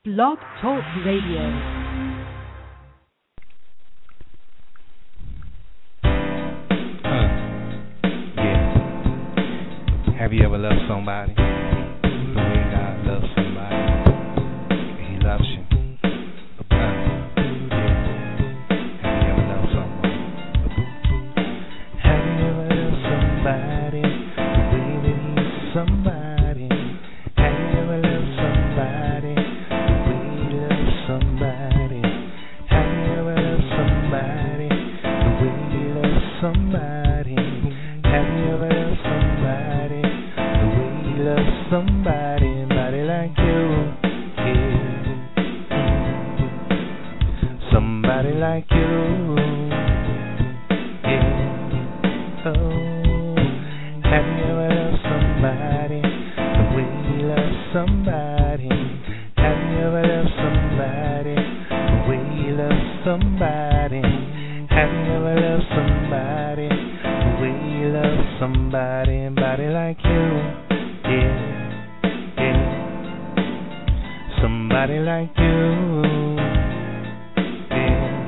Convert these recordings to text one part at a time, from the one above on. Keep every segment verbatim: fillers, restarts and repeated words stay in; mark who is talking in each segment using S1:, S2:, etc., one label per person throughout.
S1: Blog Talk Radio.
S2: Uh, yeah. Have you ever loved somebody the way God loves somebody? He loves you. Uh, yeah. Have you ever loved someone? Have you ever loved somebody the way that he's somebody? Have you ever loved somebody the way he loves somebody? Have you ever loved somebody the way he loves somebody? Have you ever loved somebody the way he loves somebody? Somebody like you, yeah. Somebody like you, yeah. Oh, have you ever loved somebody the way he loves somebody? Have you ever loved somebody the way he loves somebody? Have you ever loved somebody the way he loves somebody? Somebody like you, yeah, yeah. Somebody like you, yeah.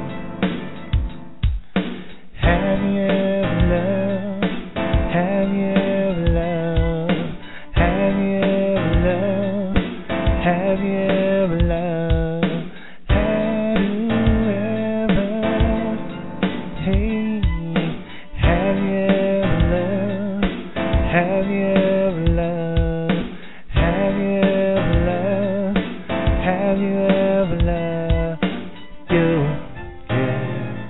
S2: Have you ever loved? Have you ever loved? Have you ever loved? Have you ever loved? Have you ever? Hey, have you ever loved? Have you ever loved? Have you ever loved? Have you ever loved you? Yeah.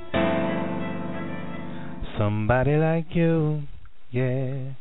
S2: Somebody like you, yeah.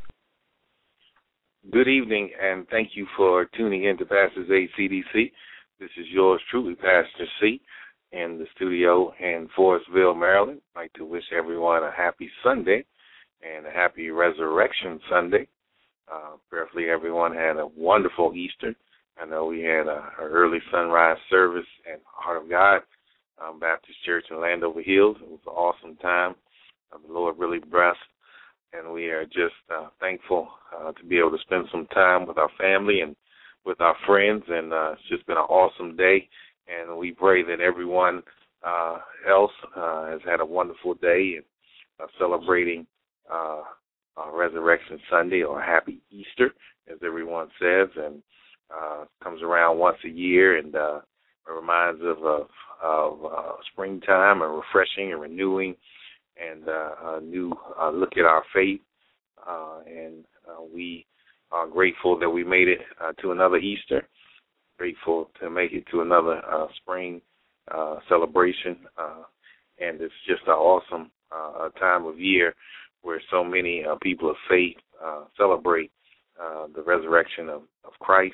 S3: Good evening, and thank you for tuning in to Pastor's Aid C D C. This is yours truly, Pastor C, in the studio in Forestville, Maryland. I'd like to wish everyone a happy Sunday and a happy Resurrection Sunday. Uh, prayerfully, everyone had a wonderful Easter. I know we had a, a early sunrise service at Heart of God um, Baptist Church in Landover Hills. It was an awesome time. Uh, the Lord really blessed. And we are just uh, thankful uh, to be able to spend some time with our family and with our friends. And uh, it's just been an awesome day. And we pray that everyone uh, else uh, has had a wonderful day and uh, celebrating uh, uh, Resurrection Sunday, or Happy Easter, as everyone says. And uh, comes around once a year and uh, reminds us of, of uh, springtime and refreshing and renewing, and uh, a new uh, look at our faith. Uh, and uh, we are grateful that we made it uh, to another Easter, grateful to make it to another uh, spring uh, celebration. Uh, and it's just an awesome uh, time of year where so many uh, people of faith uh, celebrate uh, the resurrection of, of Christ.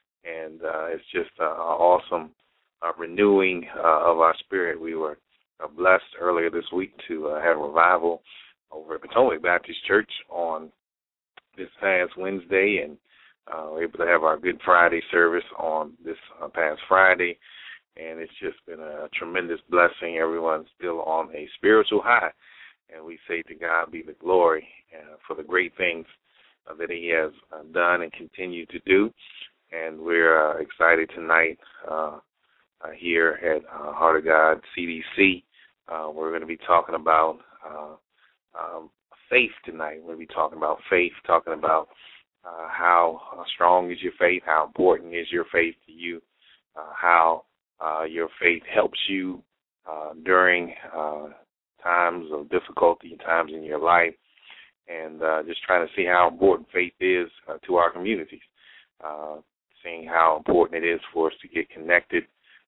S3: And uh, it's just an awesome uh, renewing uh, of our spirit. We were Uh, blessed earlier this week to uh, have a revival over at Potomac Baptist Church on this past Wednesday, and uh, we're able to have our Good Friday service on this uh, past Friday, and it's just been a tremendous blessing. Everyone's still on a spiritual high, and we say to God be the glory uh, for the great things uh, that he has uh, done and continue to do, and we're uh, excited tonight uh, uh, here at uh, Heart of God C D C. Uh, we're going to be talking about uh, um, faith tonight. We're going to be talking about faith, talking about uh, how uh, strong is your faith, how important is your faith to you, uh, how uh, your faith helps you uh, during uh, times of difficulty, times in your life, and uh, just trying to see how important faith is uh, to our communities, uh, seeing how important it is for us to get connected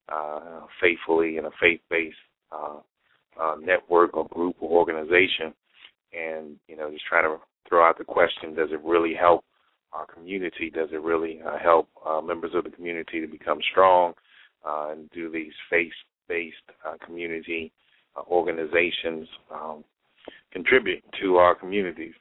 S3: uh, faithfully in a faith-based uh Uh, network or group or organization, and, you know, just trying to throw out the question, does it really help our community? Does it really uh, help uh, members of the community to become strong uh, and do these faith-based uh, community uh, organizations um, contribute to our communities?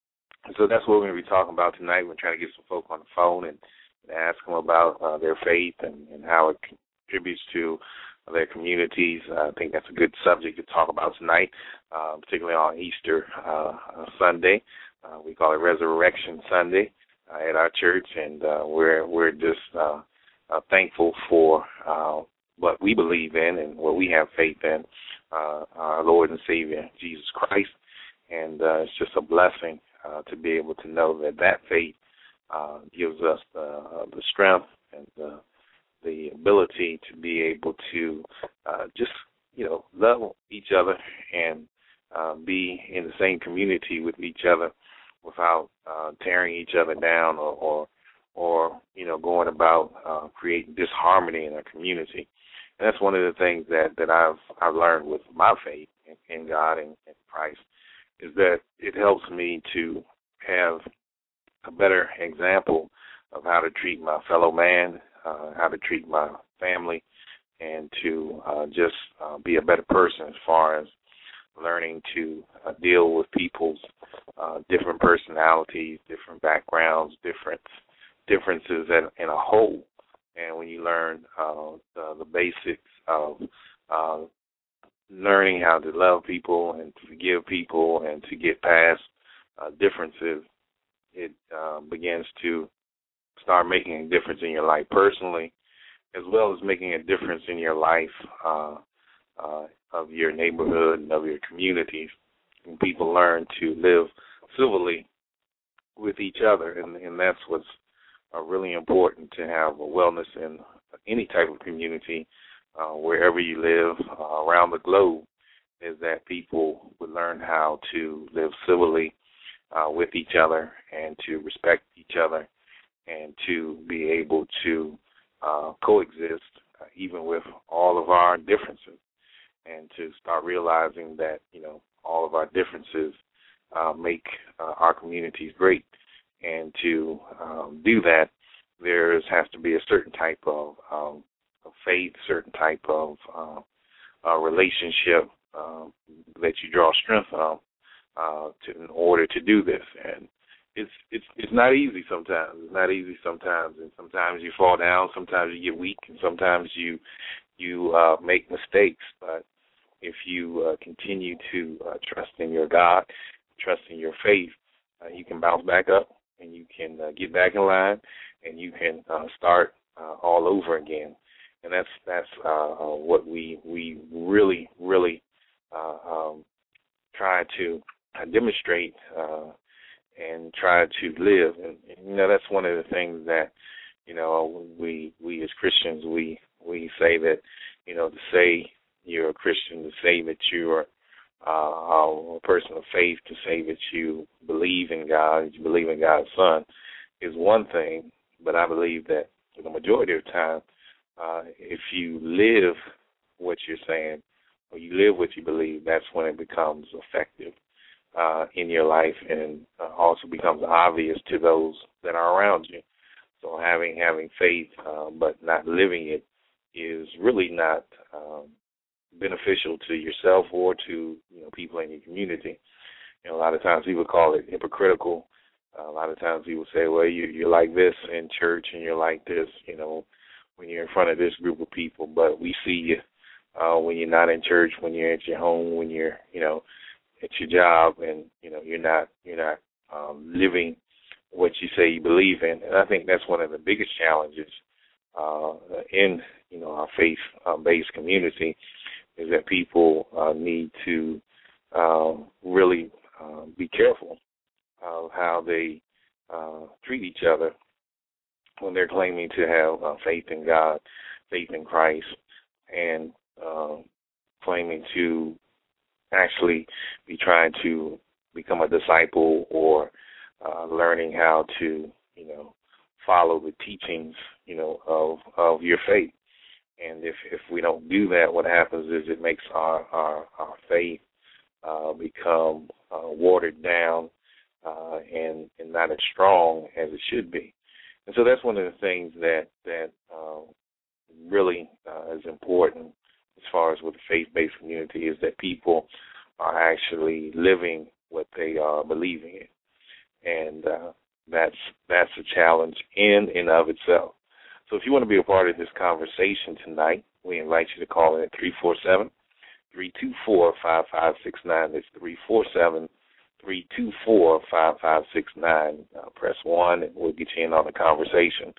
S3: So that's what we're going to be talking about tonight. We're trying to get some folk on the phone and, and ask them about uh, their faith and, and how it contributes to their communities. Uh, I think that's a good subject to talk about tonight, uh, particularly on Easter uh, uh, Sunday. Uh, we call it Resurrection Sunday uh, at our church, and uh, we're we're just uh, uh, thankful for uh, what we believe in and what we have faith in, uh, our Lord and Savior, Jesus Christ. And uh, it's just a blessing uh, to be able to know that that faith uh, gives us uh, the strength and the, the ability to be able to uh, just, you know, love each other and uh, be in the same community with each other without uh, tearing each other down or, or, or you know, going about uh, creating disharmony in our community. And that's one of the things that, that I've I've learned with my faith in, in God and in Christ, is that it helps me to have a better example of how to treat my fellow man, uh, how to treat my family, and to uh, just uh, be a better person as far as learning to uh, deal with people's uh, different personalities, different backgrounds, different differences in, in a whole. And when you learn uh, the, the basics of uh, learning how to love people and to forgive people and to get past uh, differences, it uh, begins to start making a difference in your life personally, as well as making a difference in your life uh, uh, of your neighborhood and of your communities. And people learn to live civilly with each other, and, and that's what's uh, really important, to have a wellness in any type of community, uh, wherever you live uh, around the globe, is that people would learn how to live civilly uh, with each other and to respect each other and to be able to uh, coexist uh, even with all of our differences, and to start realizing that, you know, all of our differences uh, make uh, our communities great. And to um, do that, there has to be a certain type of, um, of faith, certain type of uh, uh, relationship uh, that you draw strength from uh, to, in order to do this. And it's it's it's not easy sometimes. It's not easy sometimes, and sometimes you fall down, sometimes you get weak, and sometimes you you uh, make mistakes. But if you uh, continue to uh, trust in your God, trust in your faith, uh, you can bounce back up, and you can uh, get back in line, and you can uh, start uh, all over again. And that's that's uh, uh, what we we really really uh, um, try to uh, demonstrate uh, and try to live. And, and you know, that's one of the things that, you know, we we as Christians we we say that, you know, to say you're a Christian, to say that you're uh, a person of faith, to say that you believe in God, that you believe in God's Son, is one thing. But I believe that the majority of the time, uh, if you live what you're saying, or you live what you believe, that's when it becomes effective uh, in your life, and uh, also becomes obvious to those that are around you. So having having faith uh, but not living it is really not um, beneficial to yourself or to, you know, people in your community. You know, a lot of times people call it hypocritical. Uh, a lot of times people say, well, you, you're like this in church and you're like this, you know, when you're in front of this group of people. But we see you uh, when you're not in church, when you're at your home, when you're, you know, at your job, and, you know, you're not you're not um, living what you say you believe in. And I think that's one of the biggest challenges uh, in, you know, our faith-based community, is that people uh, need to uh, really uh, be careful of how they uh, treat each other when they're claiming to have uh, faith in God, faith in Christ, and uh, claiming to actually be trying to become a disciple, or uh, learning how to, you know, follow the teachings, you know, of of your faith. And if if we don't do that, what happens is it makes our our, our faith uh, become uh, watered down uh, and and not as strong as it should be. And so that's one of the things that that uh, really uh, is important as far as with the faith-based community, is that people are actually living what they are believing in, and uh, that's that's a challenge in and of itself. So if you want to be a part of this conversation tonight, we invite you to call in at three four seven, three two four, five five six nine. That's three four seven, three two four, five five six nine. Uh, press one, and we'll get you in on the conversation.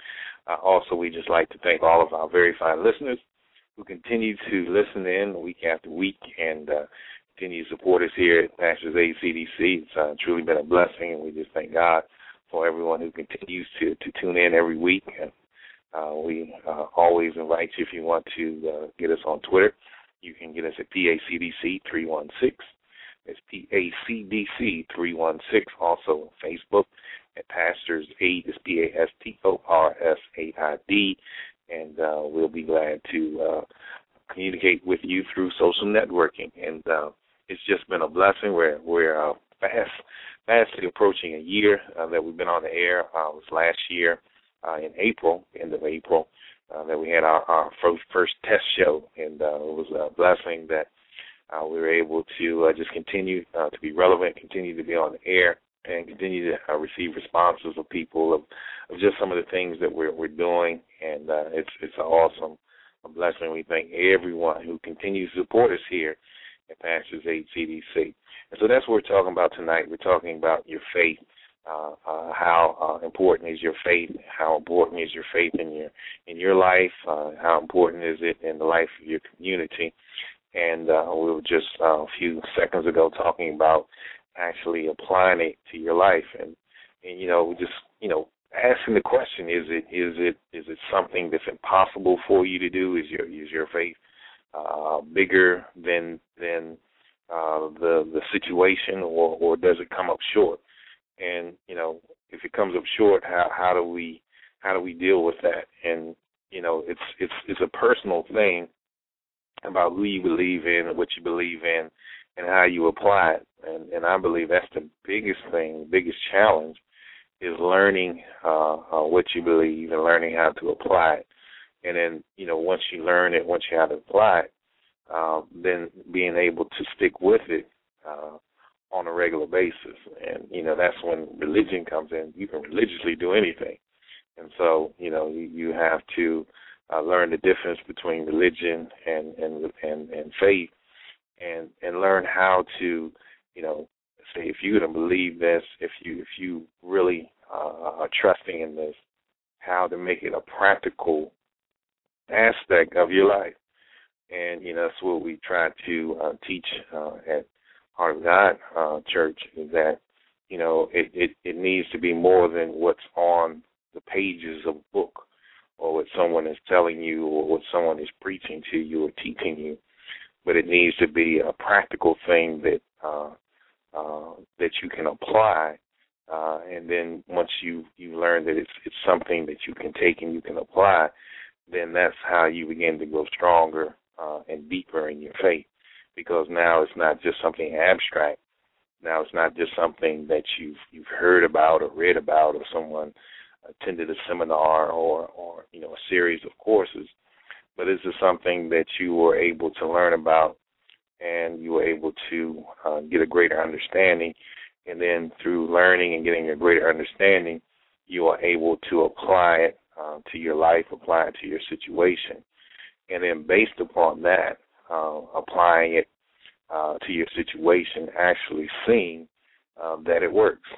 S3: Uh, also, we just like to thank all of our very fine listeners who continue to listen in week after week and uh, continue to support us here at Pastors A C D C. It's uh, truly been a blessing, and we just thank God for everyone who continues to, to tune in every week. And, uh, we uh, always invite you, if you want to uh, get us on Twitter, you can get us at P A C D C three one six. It's P A C D C three one six. Also on Facebook at Pastors Aid. It's P A S T O R S A I D. And uh, we'll be glad to uh, communicate with you through social networking. And uh, it's just been a blessing. We're, we're uh, fast, fastly approaching a year uh, that we've been on the air. Uh, it was last year uh, in April, end of April, uh, that we had our, our first, first test show. And uh, it was a blessing that uh, we were able to uh, just continue uh, to be relevant, continue to be on the air, and continue to uh, receive responses of people of, of just some of the things that we're, we're doing. And uh, it's it's an awesome a blessing. We thank everyone who continues to support us here at Pastors Aid C D C. And so that's what we're talking about tonight. We're talking about your faith, uh, uh, how uh, important is your faith, how important is your faith in your in your life, uh, how important is it in the life of your community. And uh, we were just uh, a few seconds ago talking about actually applying it to your life, and and you know, we just you know asking the question: Is it is it is it something that's impossible for you to do? Is your is your faith uh, bigger than than uh, the the situation, or or does it come up short? And you know, if it comes up short, how how do we how do we deal with that? And you know, it's it's it's a personal thing about who you believe in and what you believe in and how you apply it. And, and I believe that's the biggest thing, the biggest challenge is learning uh, uh, what you believe and learning how to apply it. And then, you know, once you learn it, once you have to apply it, uh, then being able to stick with it uh, on a regular basis. And, you know, that's when religion comes in. You can religiously do anything. And so, you know, you, you have to uh, learn the difference between religion and, and, and, and faith. And, and learn how to, you know, say if you're going to believe this, if you if you really uh, are trusting in this, how to make it a practical aspect of your life. And, you know, that's what we try to uh, teach uh, at Heart of God uh, Church is that, you know, it, it, it needs to be more than what's on the pages of a book or what someone is telling you or what someone is preaching to you or teaching you. But it needs to be a practical thing that uh, uh, that you can apply, uh, and then once you you learn that it's it's something that you can take and you can apply, then that's how you begin to grow stronger uh, and deeper in your faith. Because now it's not just something abstract. Now it's not just something that you've you've heard about or read about or someone attended a seminar or or you know a series of courses. But this is something that you were able to learn about and you were able to uh, get a greater understanding. And then through learning and getting a greater understanding, you are able to apply it uh, to your life, apply it to your situation. And then based upon that, uh, applying it uh, to your situation, actually seeing uh, that it works.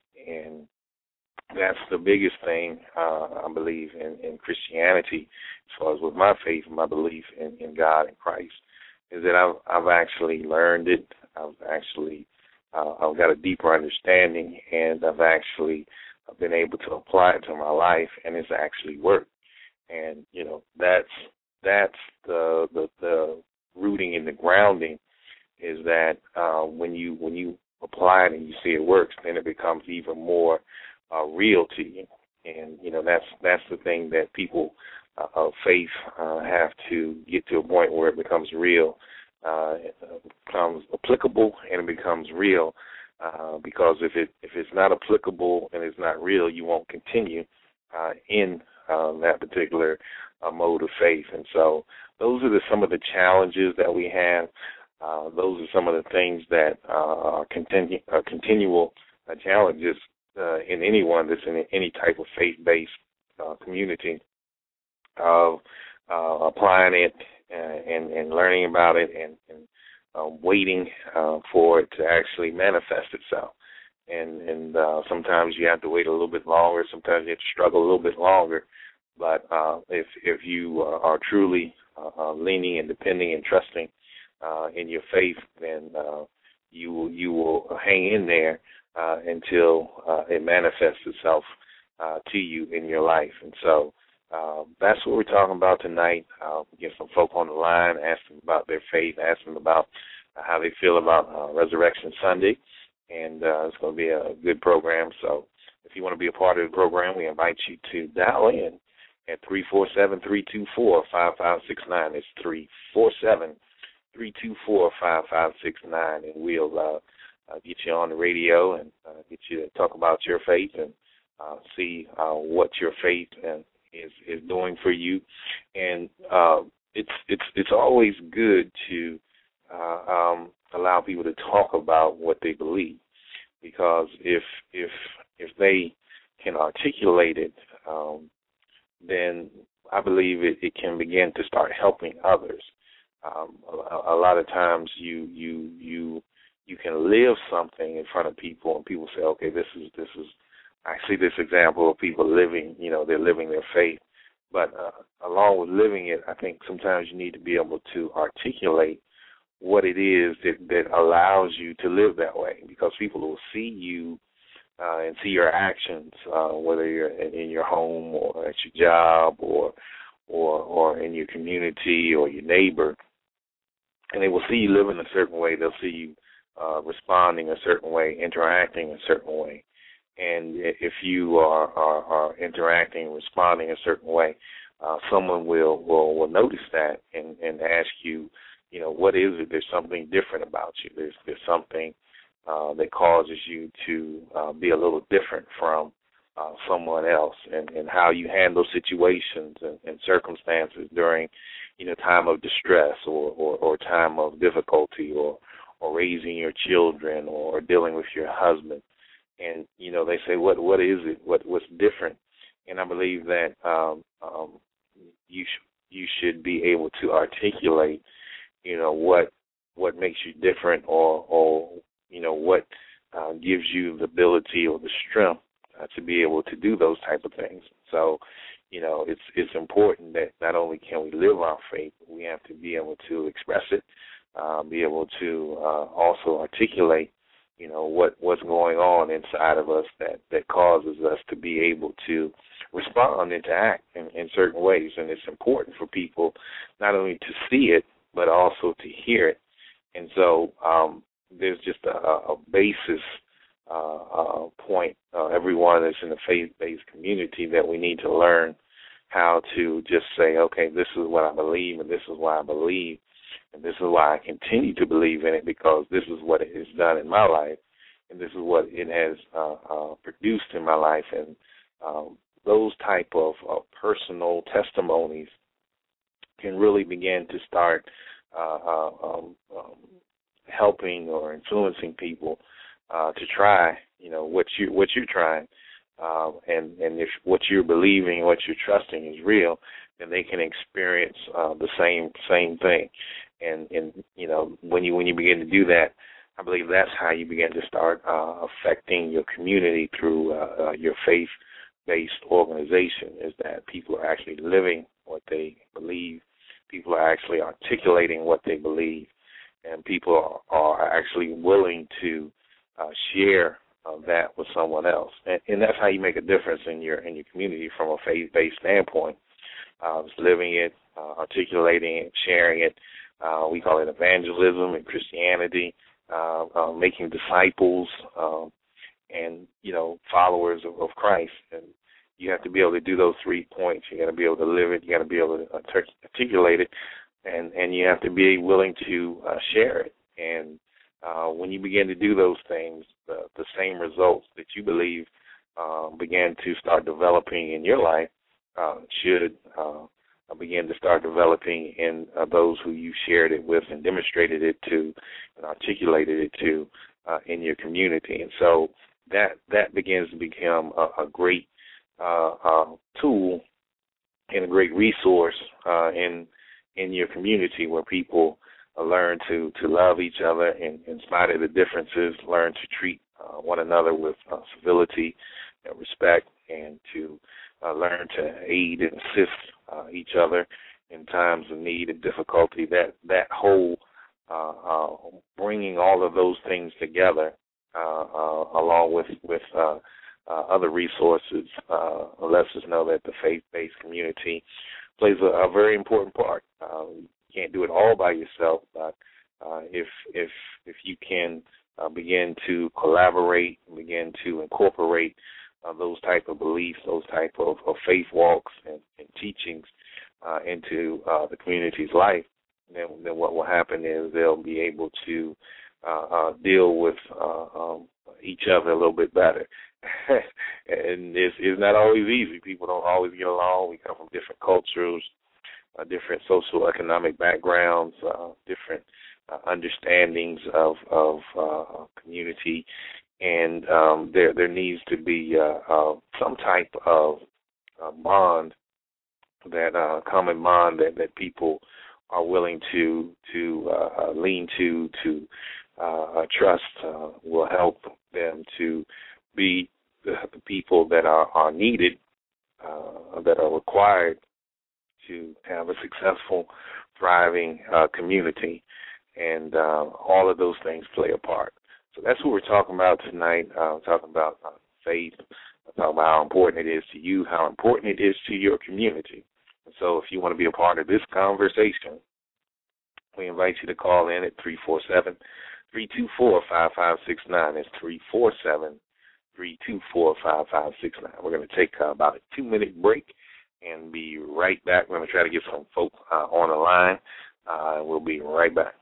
S3: And that's the biggest thing, uh, I believe, in, in Christianity, as far as with my faith and my belief in, in God and Christ, is that I've, I've actually learned it. I've actually uh, I've got a deeper understanding, and I've actually been able to apply it to my life, and it's actually worked. And you know, that's that's the the, the rooting and the grounding is that uh, when you when you apply it and you see it works, then it becomes even more Uh, real to you. And, you know, that's that's the thing that people uh, of faith uh, have to get to a point where it becomes real, uh, it becomes applicable, and it becomes real. Uh, because if it if it's not applicable and it's not real, you won't continue uh, in uh, that particular uh, mode of faith. And so those are the, some of the challenges that we have. Uh, those are some of the things that uh, are continu- uh, continual uh, challenges Uh, in anyone that's in any type of faith-based uh, community of uh, applying it uh, and, and learning about it and, and uh, waiting uh, for it to actually manifest itself. And, and uh, sometimes you have to wait a little bit longer. Sometimes you have to struggle a little bit longer. But uh, if if you uh, are truly uh, uh, leaning and depending and trusting uh, in your faith, then uh, you will you will hang in there uh, until uh, it manifests itself uh, to you in your life. And so uh, that's what we're talking about tonight. Uh, get some folk on the line, ask them about their faith, ask them about uh, how they feel about uh, Resurrection Sunday, and uh, it's going to be a good program. So if you want to be a part of the program, we invite you to dial in at three four seven, three two four, five five six nine. It's three four seven, three two four, five five six nine, and we'll uh, uh, get you on the radio and uh, get you to talk about your faith and uh, see uh, what your faith uh, is is doing for you. And uh, it's it's it's always good to uh, um, allow people to talk about what they believe, because if if if they can articulate it, um, then I believe it, it can begin to start helping others. Um, a, a lot of times you you you you can live something in front of people, and people say, okay, this is this is. I see this example of people living, you know, they're living their faith. But uh, along with living it, I think sometimes you need to be able to articulate what it is that, that allows you to live that way, because people will see you uh, and see your actions, uh, whether you're in, in your home or at your job or or or in your community or your neighbor, and they will see you living a certain way. They'll see you uh, responding a certain way, interacting a certain way. And if you are, are, are interacting, responding a certain way, uh, someone will, will, will notice that and, and ask you, you know, what is it? There's something different about you. There's there's something uh, that causes you to uh, be a little different from uh, someone else, and, and how you handle situations and, and circumstances during, you know, time of distress or, or, or time of difficulty, or, or raising your children, or dealing with your husband. And, you know, they say, what what is it? What what's different? And I believe that um, um, you sh- you should be able to articulate, you know, what what makes you different, or or you know what uh, gives you the ability or the strength uh, to be able to do those type of things. So, you know, it's it's important that not only can we live our faith, but we have to be able to express it, uh, be able to uh, also articulate, you know, what, what's going on inside of us that, that causes us to be able to respond and to act in, in certain ways. And it's important for people not only to see it, but also to hear it. And so um, there's just a, a basis uh, uh, point, uh, everyone that's in the faith-based community, that we need to learn how to just say, okay, this is what I believe, and this is why I believe. And this is why I continue to believe in it, because this is what it has done in my life, and this is what it has uh, uh, produced in my life. And um, those type of uh, personal testimonies can really begin to start uh, uh, um, um, helping or influencing people uh, to try, you know, what you what you're trying, um, and and if what you're believing, what you're trusting is real, then they can experience uh, the same same thing. And, and you know, when you when you begin to do that, I believe that's how you begin to start uh, affecting your community through uh, uh, your faith-based organization, is that people are actually living what they believe, people are actually articulating what they believe, and people are, are actually willing to uh, share uh, that with someone else. And, and that's how you make a difference in your in your community from a faith-based standpoint. Uh, living it, uh, articulating it, sharing it. Uh, we call it evangelism in Christianity, uh, uh, making disciples um, and, you know, followers of, of Christ. And you have to be able to do those three points. You got to be able to live it. You got to be able to articulate it, and, and you have to be willing to uh, share it. And uh, when you begin to do those things, the, the same results that you believe uh, began to start developing in your life uh, should uh, begin to start developing in uh, those who you shared it with and demonstrated it to and articulated it to uh, in your community. And so that that begins to become a, a great uh, uh, tool and a great resource uh, in in your community, where people uh, learn to, to love each other and, in spite of the differences, learn to treat uh, one another with uh, civility and respect, and to uh, learn to aid and assist uh, each other in times of need and difficulty. That that whole uh, uh, bringing all of those things together, uh, uh, along with with uh, uh, other resources, uh, lets us know that the faith-based community plays a, a very important part. Uh, you can't do it all by yourself, but uh, if if if you can uh, begin to collaborate, begin to incorporate uh, those type of beliefs, those type of, of faith walks and, and teachings uh, into uh, the community's life, then, then what will happen is they'll be able to uh, uh, deal with uh, um, each other a little bit better. And it's, it's not always easy. People don't always get along. We come from different cultures, uh, different socioeconomic backgrounds, uh, different uh, understandings of, of uh, community, and um, there there needs to be uh, uh, some type of uh, bond, that uh, common bond that, that people are willing to to uh, lean to, to uh, trust uh, will help them to be the, the people that are, are needed, uh, that are required to have a successful, thriving uh, community. And uh, all of those things play a part. So that's what we're talking about tonight. Uh, we're talking about uh, faith. We're talking about how important it is to you, how important it is to your community. And so if you want to be a part of this conversation, we invite you to call in at three four seven, three two four, five five six nine. It's three four seven, three two four, five five six nine. We're going to take uh, about a two-minute break and be right back. We're going to try to get some folks uh, on the line. Uh, we'll be right back.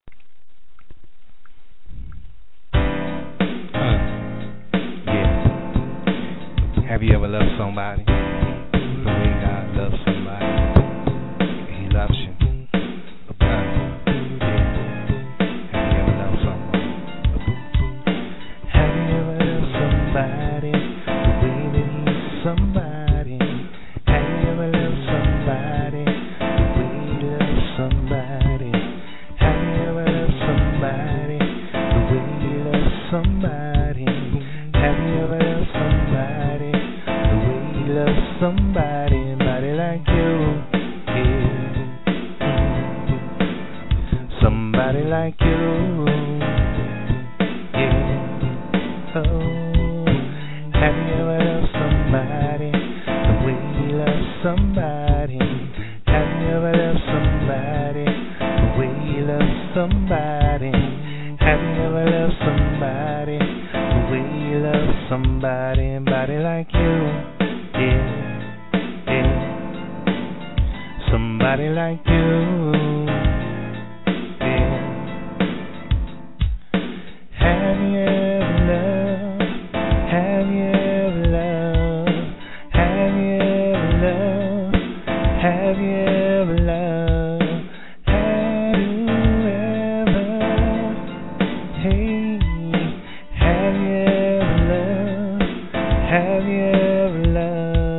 S2: Have you ever loved somebody the way God loves somebody? He loves you. Uh, yeah. Have you ever loved someone? Have you ever loved somebody the way that he's somebody? Have you ever loved somebody the way he loves somebody? Have you ever loved somebody the way he loves somebody? Have you ever loved somebody love somebody, somebody like you, yeah. Somebody like you, yeah. Oh, have you ever loved somebody the way you love somebody? Have you ever loved somebody the way you love somebody? Have you ever loved somebody the way you love somebody, somebody like you? Yeah, yeah. Somebody like you, yeah. Have you ever loved? Have you ever loved? Have you ever loved? Have you ever loved? Have you ever? Hey, have you ever loved? Have you ever loved?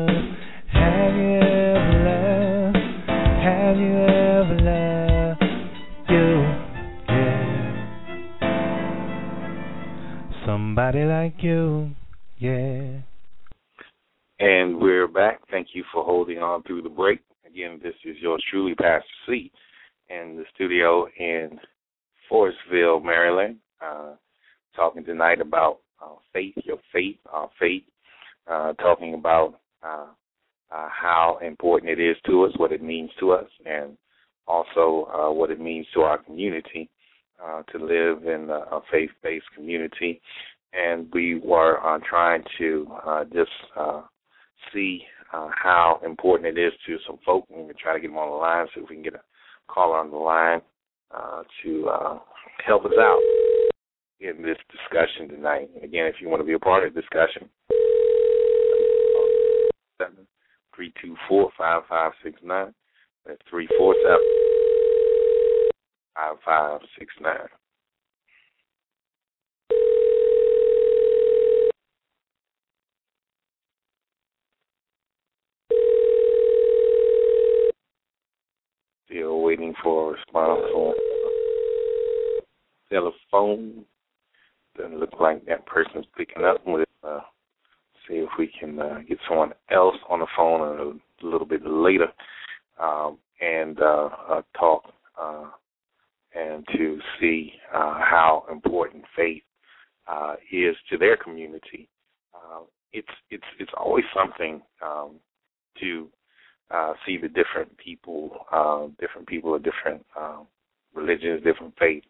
S2: Somebody like you, yeah.
S3: And we're back. Thank you for holding on through the break. Again, this is yours truly, Pastor C, in the studio in Forestville, Maryland, uh, talking tonight about uh, faith, your faith, our faith, uh, talking about uh, uh, how important it is to us, what it means to us, and also uh, what it means to our community uh, to live in a, a faith-based community. And we were uh, trying to uh, just uh, see uh, how important it is to some folk. We're going to try to get them on the line, so if we can get a caller on the line uh, to uh, help us out in this discussion tonight. Again, if you want to be a part of the discussion, three two four, five five six nine. That's three four seven, five five six nine. Still waiting for a response on telephone. Doesn't look like that person's picking up with uh, see if we can uh, get someone else on the phone a little bit later um, and uh, uh, talk uh, and to see uh, how important faith uh, is to their community. Uh, it's it's it's always something um, to uh, see the different people, uh, different people of different uh, religions, different faiths,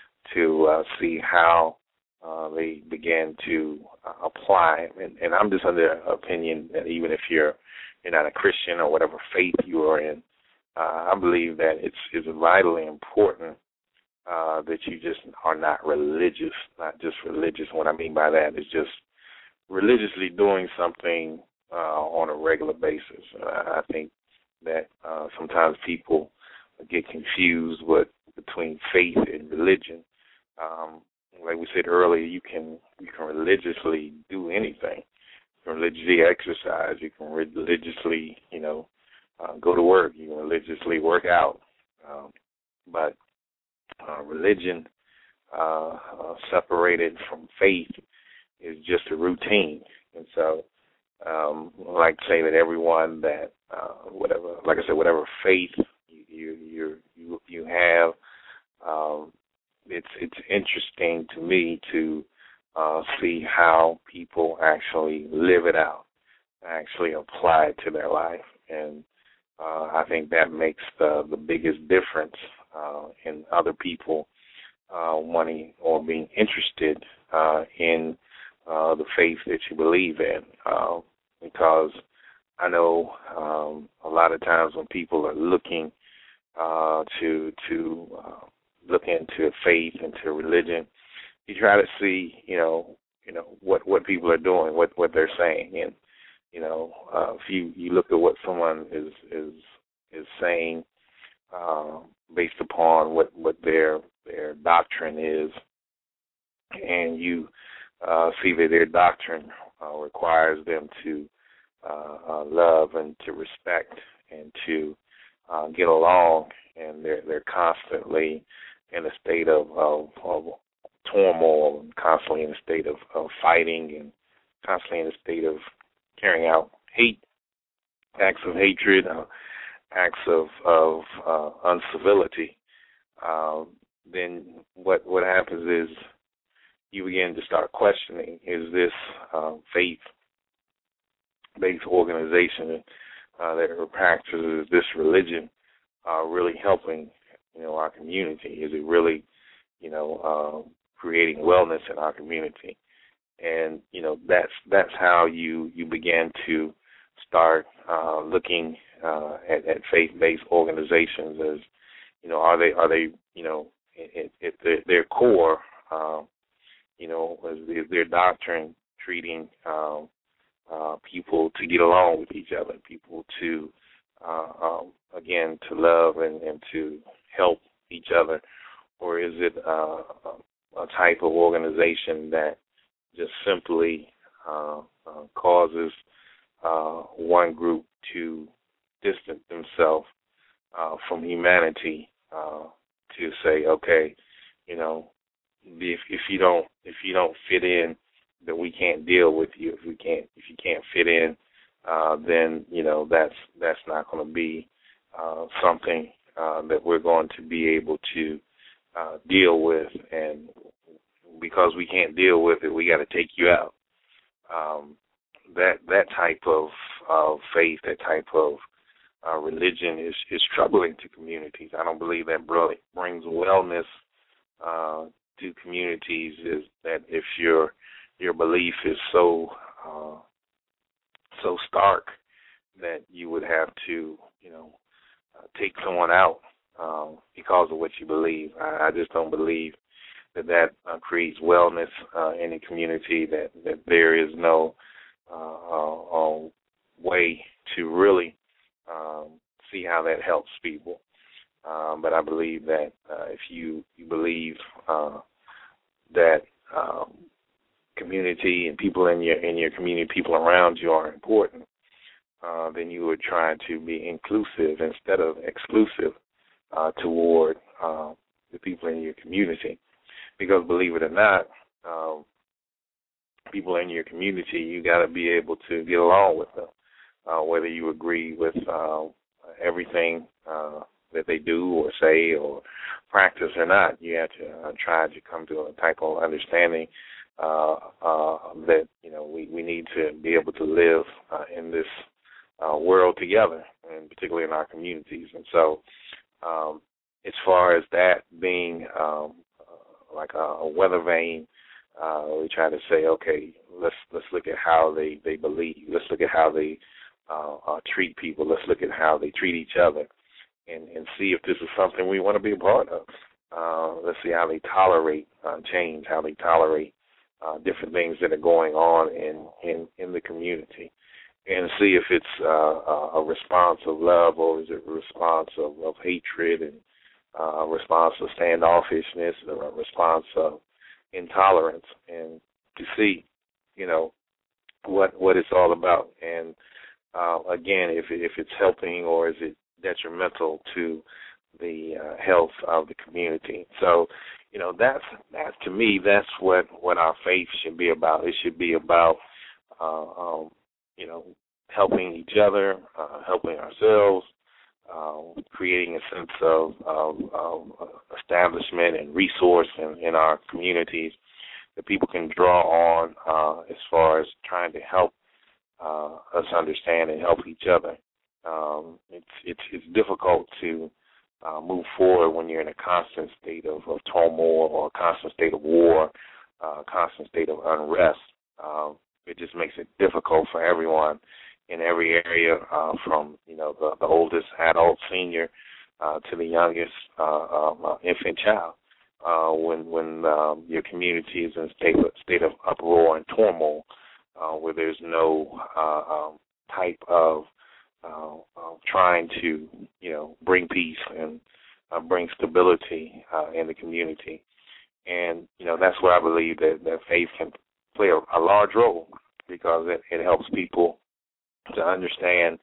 S3: to uh, see how uh, they begin to uh, apply. And, and I'm just under the opinion that even if you're you're not a Christian or whatever faith you are in, uh, I believe that it's it's vitally important uh, that you just are not religious, not just religious. What I mean by that is just religiously doing something uh, on a regular basis. Uh, I think that uh, sometimes people get confused with between faith and religion. Um, like we said earlier, you can you can religiously do anything. You can religiously exercise. You can religiously, you know, uh, go to work. You can religiously work out. Um, but uh, religion, uh, uh, separated from faith, is just a routine. And so, um, I like to say that everyone that uh, whatever, like I said, whatever faith you you you you have. Um, it's it's interesting to me to uh, see how people actually live it out, actually apply it to their life, and uh, I think that makes the the biggest difference uh, in other people uh, wanting or being interested uh, in uh, the faith that you believe in, uh, because I know um, a lot of times when people are looking uh, to to uh, look into faith, into religion, you try to see, you know, you know what, what people are doing, what, what they're saying, and you know, uh, if you, you look at what someone is is is saying uh, based upon what, what their their doctrine is, and you uh, see that their doctrine uh, requires them to uh, uh, love and to respect and to uh, get along, and they're they're constantly in a state of, of, of turmoil, and constantly in a state of, of fighting, and constantly in a state of carrying out hate, acts of hatred, uh, acts of, of uh, uncivility, uh, then what what happens is you begin to start questioning, is this uh, faith-based organization uh, that practices this religion uh, really helping, you know, our community? Is it really, you know, uh, creating wellness in our community? And, you know, that's that's how you, you begin to start uh, looking uh, at, at faith-based organizations as, you know, are they, are they you know, at, at their, their core, uh, you know, is their doctrine treating um, uh, people to get along with each other, people to, uh, um, again, to love and, and to help each other, or is it uh, a type of organization that just simply uh, uh, causes uh, one group to distance themselves uh, from humanity, uh, to say, okay, you know, if if you don't if you don't fit in, then we can't deal with you. If we can't if you can't fit in, uh, then you know that's that's not going to be uh, something uh, that we're going to be able to uh, deal with. And because we can't deal with it, we got to take you out. Um, that that type of of faith, that type of uh, religion is is troubling to communities. I don't believe that really brings wellness uh, to communities. Is that if your your belief is so uh, so stark that you would have to, you know, uh, take someone out um, because of what you believe. I, I just don't believe that that uh, creates wellness uh, in the community, that, that there is no uh, uh, way to really um, see how that helps people. Um, but I believe that uh, if you, you believe uh, that um, community and people in your in your community, people around you are important, uh, then you would try to be inclusive instead of exclusive uh, toward uh, the people in your community. Because believe it or not, um, people in your community, you got to be able to get along with them, uh, whether you agree with uh, everything uh, that they do or say or practice or not. You have to uh, try to come to a type of understanding uh, uh, that, you know, we, we need to be able to live uh, in this uh, world together, and particularly in our communities. And so um, as far as that being um, uh, like a, a weather vane, uh, we try to say, okay, let's let's look at how they, they believe. Let's look at how they uh, uh, treat people. Let's look at how they treat each other, and, and see if this is something we want to be a part of. Uh, let's see how they tolerate uh, change, how they tolerate uh, different things that are going on in, in, in the community, and see if it's uh, a response of love or is it a response of, of hatred, and uh, a response of standoffishness, or a response of intolerance, and to see, you know, what what it's all about. And uh, again, if if it's helping or is it detrimental to the uh, health of the community. So, you know, that's that to me, that's what, what our faith should be about. It should be about uh, um, you know, helping each other, uh, helping ourselves, uh, creating a sense of, of, of establishment and resource in, in our communities that people can draw on uh, as far as trying to help uh, us understand and help each other. Um, it's, it's it's difficult to uh, move forward when you're in a constant state of, of turmoil or a constant state of war, uh, a constant state of unrest. Um, it just makes it difficult for everyone in every area, uh, from, you know, the, the oldest adult, senior, uh, to the youngest uh, um, uh, infant child. Uh, when when um, your community is in a state of, state of uproar and turmoil, uh, where there's no uh, um, type of uh, uh, trying to, you know, bring peace and uh, bring stability uh, in the community. And, you know, that's where I believe that, that faith can play a, a large role, because it, it helps people to understand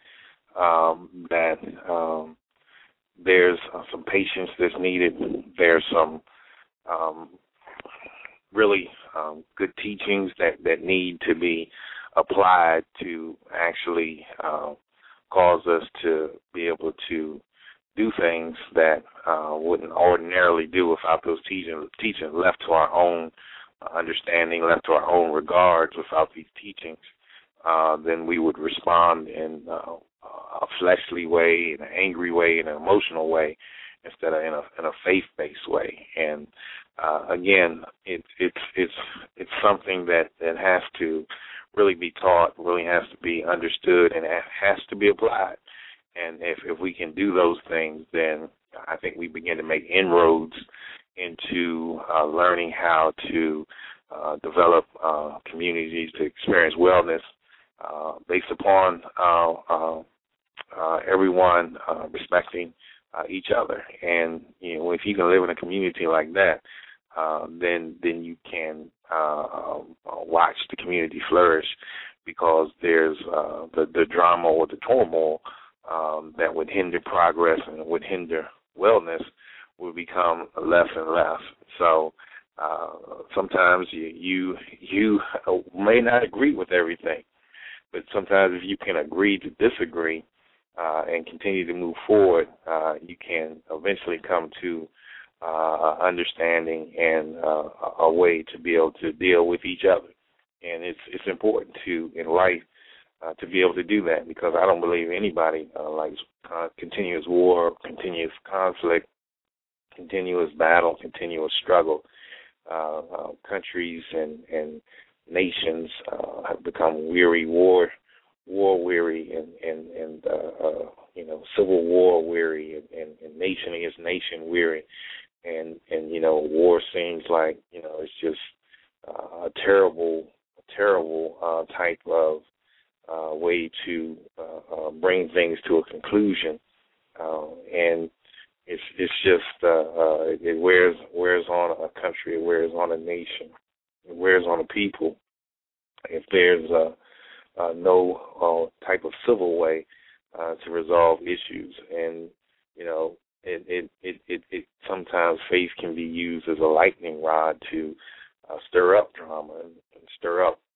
S3: um, that um, there's uh, some patience that's needed. There's some um, really um, good teachings that, that need to be applied to actually uh, cause us to be able to do things that uh, wouldn't ordinarily do without those teachings, teachings left to our own understanding, left to our own regards. Without these teachings, uh, then we would respond in uh, a fleshly way, in an angry way, in an emotional way, instead of in a, in a faith-based way. And uh, again, it, it's it's it's something that, that has to really be taught, really has to be understood, and it has to be applied. And if, if we can do those things, then I think we begin to make inroads into uh, learning how to uh, develop uh, communities to experience wellness uh, based upon uh, uh, uh, everyone uh, respecting uh, each other. And, you know, if you can live in a community like that, uh, then then you can uh, uh, watch the community flourish, because there's uh, the, the drama or the turmoil um, that would hinder progress and would hinder wellness will become less and less. So uh, sometimes you, you you may not agree with everything, but sometimes if you can agree to disagree uh, and continue to move forward, uh, you can eventually come to uh, understanding and uh, a way to be able to deal with each other. And it's it's important to, in life, uh, to be able to do that, because I don't believe anybody uh, likes uh, continuous war, continuous conflict, continuous battle, continuous struggle. Uh, uh, countries and, and nations uh, have become weary, war, war weary, and and, and uh, uh, you know, civil war weary, and, and, and nation against nation weary, and and you know, war seems like, you know, it's just uh, a terrible, a terrible uh, type of uh, way to uh, uh, bring things to a conclusion, uh, and It's it's just uh, uh, it wears wears on a country, it wears on a nation, it wears on a people. If there's uh, uh, no uh, type of civil way uh, to resolve issues, and you know, it it, it it it sometimes faith can be used as a lightning rod to uh, stir up drama and, and stir up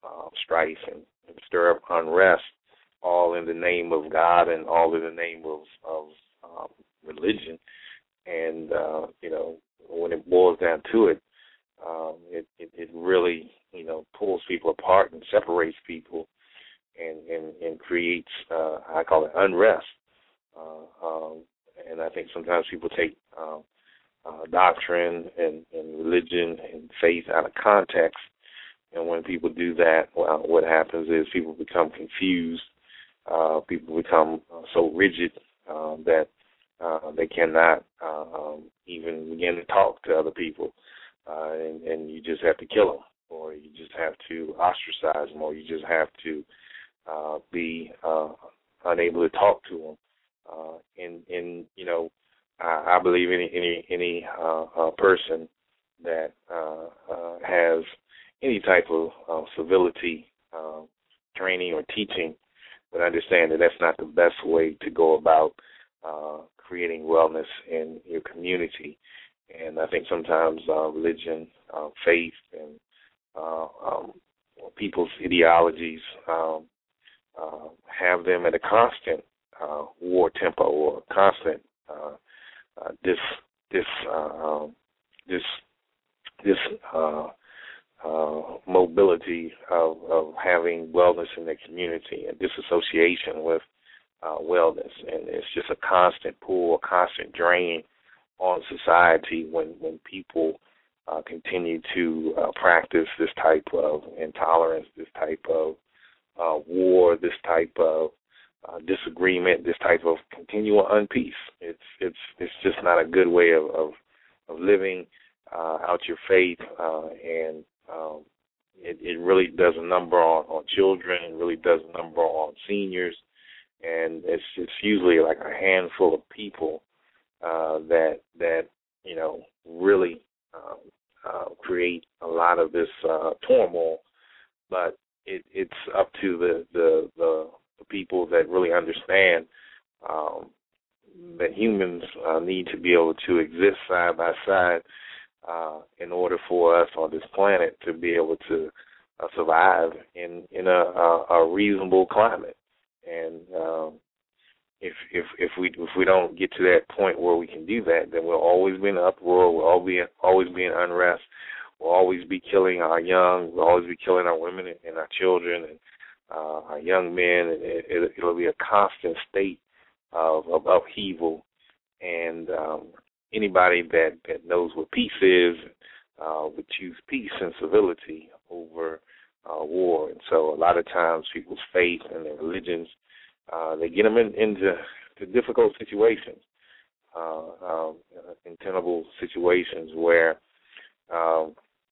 S3: uh, strife and, and stir up unrest, all in the name of God and all in the name of, of um, religion. And, uh, you know, when it boils down to it, um, it, it, it really, you know, pulls people apart and separates people and, and, and creates, uh, I call it unrest. Uh, um, and I think sometimes people take um, uh, doctrine and, and religion and faith out of context. And when people do that, well, what happens is people become confused. Uh, people become uh, so rigid uh, that uh, they cannot uh, um, even begin to talk to other people. Uh, and, and you just have to kill them, or you just have to ostracize them, or you just have to uh, be uh, unable to talk to them. Uh, and, and, you know, I, I believe any any any uh, uh, person that uh, uh, has any type of uh, civility uh, training or teaching would understand that that's not the best way to go about uh, creating wellness in your community. And I think sometimes uh, religion, uh, faith, and uh, um, people's ideologies um, uh, have them at a constant uh, war tempo or constant uh, uh, dis dis uh, um, dis this uh, uh, mobility of, of having wellness in their community and disassociation with uh, wellness. And it's just a constant pull, a constant drain on society when, when people uh, continue to uh, practice this type of intolerance, this type of uh, war, this type of uh, disagreement, this type of continual unpeace. It's it's it's just not a good way of of, of living uh, out your faith, uh, and um, it, it really does a number on, on children. It really does a number on seniors, and it's it's usually like a handful of people uh, that that you know really um, uh, create a lot of this uh, turmoil. But it, it's up to the the, the the people that really understand um, that humans uh, need to be able to exist side by side uh, in order for us on this planet to be able to uh, survive in in a, a, a reasonable climate. And um, if if if we if we don't get to that point where we can do that, then we'll always be in an uproar. We'll always be always be in unrest. We'll always be killing our young. We'll always be killing our women and our children and uh, our young men. And it, it, it'll be a constant state of, of upheaval. And um, anybody that, that knows what peace is uh, would choose peace and civility over uh, war. And so a lot of times people's faith and their religions, uh, they get them in, into to difficult situations, uh, um, in tenable situations where um,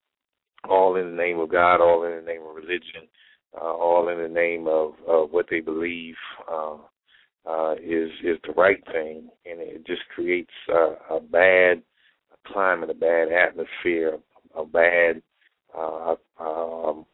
S3: all in the name of God, all in the name of religion, uh, all in the name of, of what they believe uh, uh, is is the right thing, and it just creates uh, a bad climate, a bad atmosphere, a bad uh, um,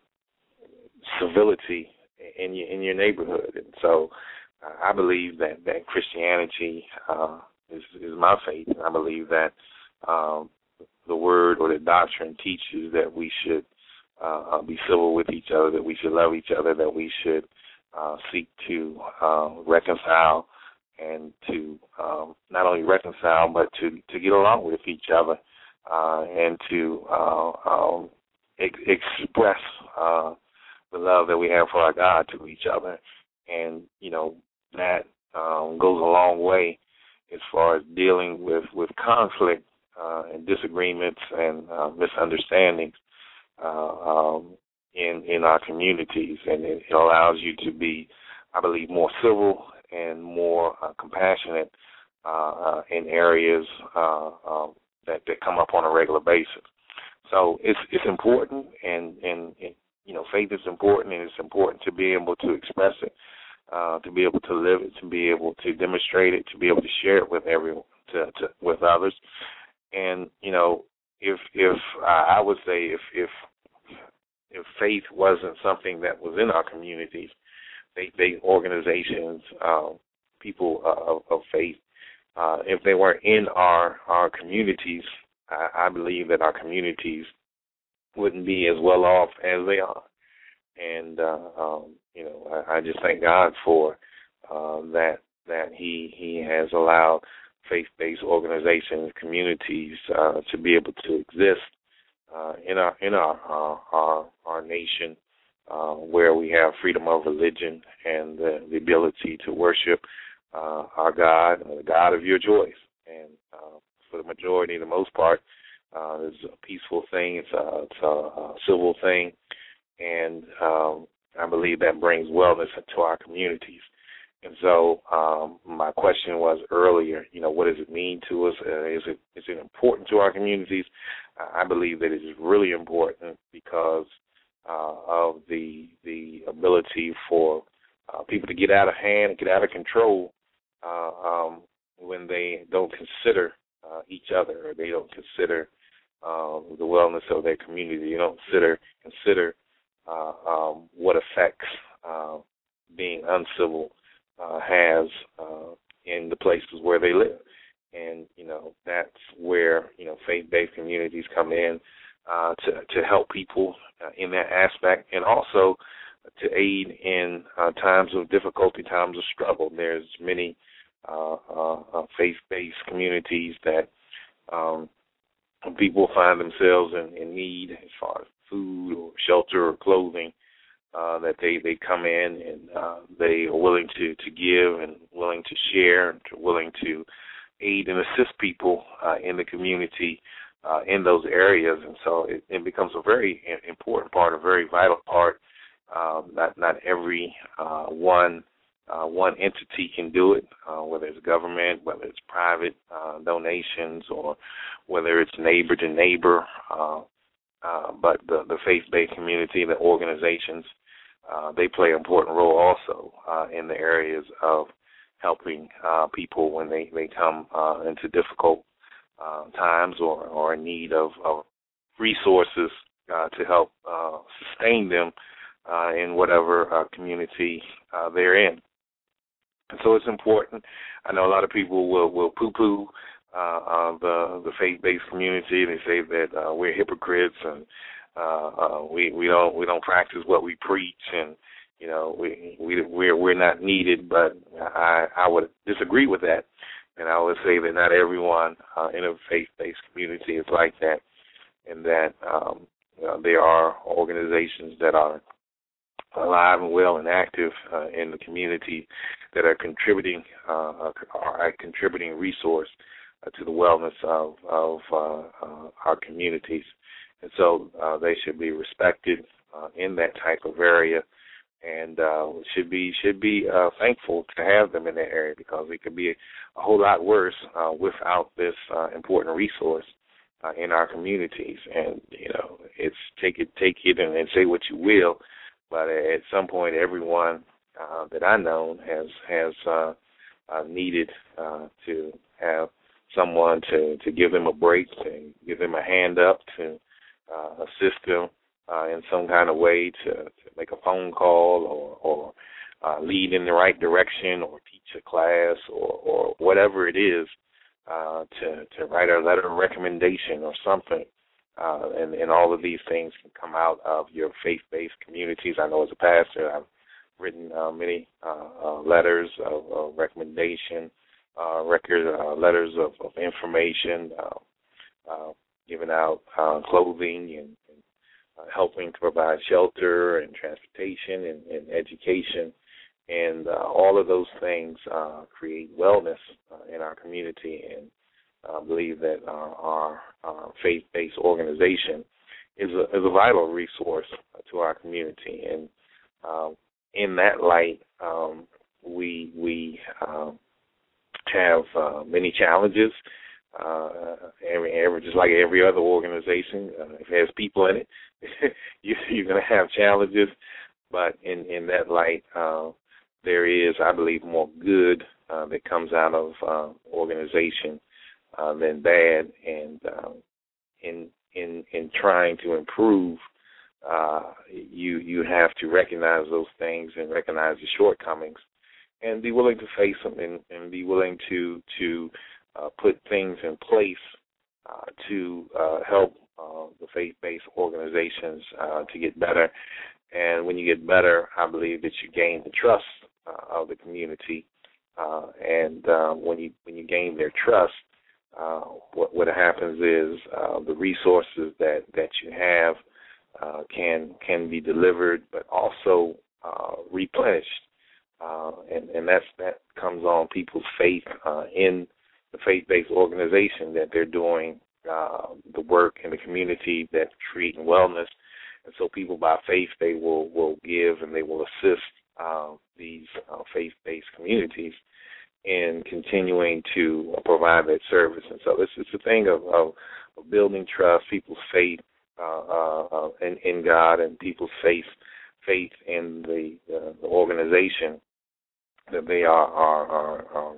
S3: civility in your in your neighborhood. And so, uh, I believe that that Christianity uh, is is my faith, and I believe that um, the word or the doctrine teaches that we should uh, be civil with each other, that we should love each other, that we should uh, seek to uh, reconcile and to um, not only reconcile but to, to get along with each other uh, and to uh, um, ex- express uh, the love that we have for our God to each other. And, you know, that um, goes a long way as far as dealing with, with conflict Uh, and disagreements and uh, misunderstandings uh, um, in in our communities, and it, it allows you to be, I believe, more civil and more uh, compassionate uh, uh, in areas uh, um, that that come up on a regular basis. So it's it's important, and and, and you know, faith is important, and it's important to be able to express it, uh, to be able to live it, to be able to demonstrate it, to be able to share it with everyone, to, to with others. And, you know, if if uh, I would say if, if if faith wasn't something that was in our communities, faith-based organizations, uh, people of, of faith, uh, if they weren't in our, our communities, I, I believe that our communities wouldn't be as well off as they are. and uh, um, you know, I, I just thank God for uh, that that He He has allowed faith-based organizations, communities uh, to be able to exist uh, in our in our uh, our, our nation, uh, where we have freedom of religion and the, the ability to worship uh, our God, the God of your choice. And uh, for the majority, the most part, uh, it's a peaceful thing. It's a, it's a, a civil thing, and um, I believe that brings wellness into our communities. And so um, my question was earlier, you know, what does it mean to us? Uh, is it is it important to our communities? Uh, I believe that it is really important because uh, of the the ability for uh, people to get out of hand and get out of control uh, um, when they don't consider uh, each other, or they don't consider um, the wellness of their community. They don't consider consider uh, um, what effects uh, being uncivil Uh, has uh, in the places where they live. And, you know, that's where, you know, faith-based communities come in uh, to, to help people uh, in that aspect, and also to aid in uh, times of difficulty, times of struggle. There's many uh, uh, uh, faith-based communities that um, people find themselves in, in need as far as food or shelter or clothing. Uh, that they, they come in and uh, they are willing to, to give and willing to share and willing to aid and assist people uh, in the community uh, in those areas. And so it, it becomes a very important part, a very vital part. Um, not not every uh, one uh, one entity can do it, uh, whether it's government, whether it's private uh, donations, or whether it's neighbor to neighbor. Uh, uh, but the, the faith-based community, the organizations, Uh, they play an important role also uh, in the areas of helping uh, people when they, they come uh, into difficult uh, times or, or in need of, of resources uh, to help uh, sustain them uh, in whatever uh, community uh, they're in. And so it's important. I know a lot of people will, will poo-poo uh, uh, the, the faith-based community. They say that uh, we're hypocrites and Uh, uh, we we don't we don't practice what we preach, and you know we we we're we're not needed. But I I would disagree with that, and I would say that not everyone uh, in a faith-based community is like that, and that um, you know, there are organizations that are alive and well and active uh, in the community that are contributing uh, are a contributing resource uh, to the wellness of of uh, uh, our communities. And so uh, they should be respected uh, in that type of area, and uh, should be should be uh, thankful to have them in that area, because it could be a, a whole lot worse uh, without this uh, important resource uh, in our communities. And you know, it's take it, take it, and, and say what you will, but at some point, everyone uh, that I know has has uh, uh, needed uh, to have someone to, to give them a break, and give them a hand up, to Uh, assist them uh, in some kind of way, to, to make a phone call, or, or uh, lead in the right direction, or teach a class, or, or whatever it is, uh, to, to write a letter of recommendation or something. Uh, and, and all of these things can come out of your faith-based communities. I know as a pastor, I've written uh, many uh, uh, letters of, of recommendation, uh, record uh, letters of, of information, uh, uh, giving out uh, clothing, and, and uh, helping to provide shelter and transportation and, and education. And uh, all of those things uh, create wellness uh, in our community. And I believe that our, our, our faith-based organization is a, is a vital resource to our community. And uh, in that light, um, we, we um, have uh, many challenges. Uh, every, every, just like every other organization, uh, if it has people in it, you, you're going to have challenges. But in, in that light, uh, there is, I believe, more good uh, that comes out of uh, organization uh, than bad. And uh, in in in trying to improve, uh, you you have to recognize those things and recognize the shortcomings, and be willing to face them, and, and be willing to to Uh, put things in place uh, to uh, help uh, the faith-based organizations uh, to get better. And when you get better, I believe that you gain the trust uh, of the community. Uh, and uh, when you when you gain their trust, uh, what what happens is uh, the resources that, that you have uh, can can be delivered, but also uh, replenished. Uh, and and that's that comes on people's faith uh, in the faith-based organization that they're doing uh, the work in the community that's treating wellness. And so people by faith, they will, will give and they will assist uh, these uh, faith-based communities in continuing to uh, provide that service. And so it's, it's a thing of, of, of building trust, people's faith uh, uh, in, in God, and people's faith faith in the, uh, the organization that they are, are, are, are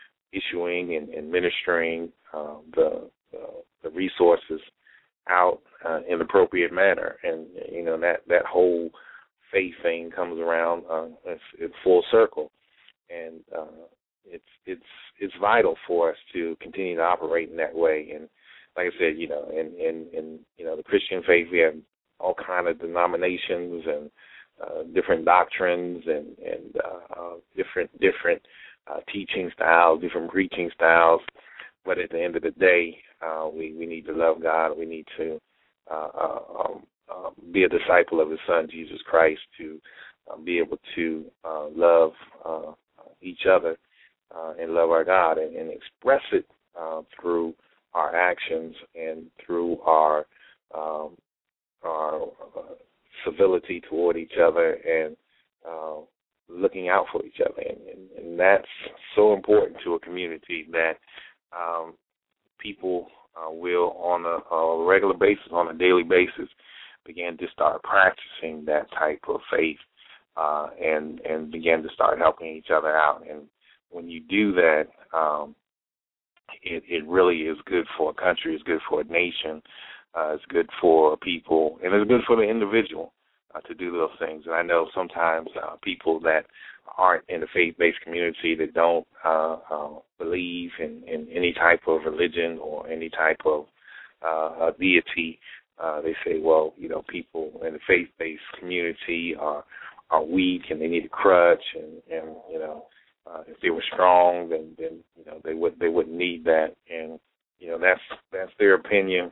S3: issuing and, and ministering uh, the, uh, the resources out uh, in the appropriate manner. And, you know, that, that whole faith thing comes around uh, it's, it's full circle. And uh, it's it's it's vital for us to continue to operate in that way. And like I said, you know, in, in, in you know, the Christian faith, we have all kind of denominations and uh, different doctrines and, and uh, uh, different different uh, teaching styles, different preaching styles. But at the end of the day, uh, we, we need to love God. We need to uh, uh, um, uh, be a disciple of His Son, Jesus Christ, to uh, be able to uh, love uh, each other uh, and love our God, and, and express it uh, through our actions and through our um, our uh, civility toward each other and uh, looking out for each other. And, and, and that's so important to a community that Um, people uh, will, on a, a regular basis, on a daily basis, begin to start practicing that type of faith uh, and and begin to start helping each other out. And when you do that, um, it, it really is good for a country, it's good for a nation, uh, it's good for people, and it's good for the individual uh, to do those things. And I know sometimes uh, people that aren't in the faith-based community, that don't uh, uh, believe in, in any type of religion or any type of uh, deity, uh, they say, well, you know, people in the faith-based community are are weak and they need a crutch, and, and you know, uh, if they were strong, then, then you know they would they wouldn't need that, and you know that's that's their opinion,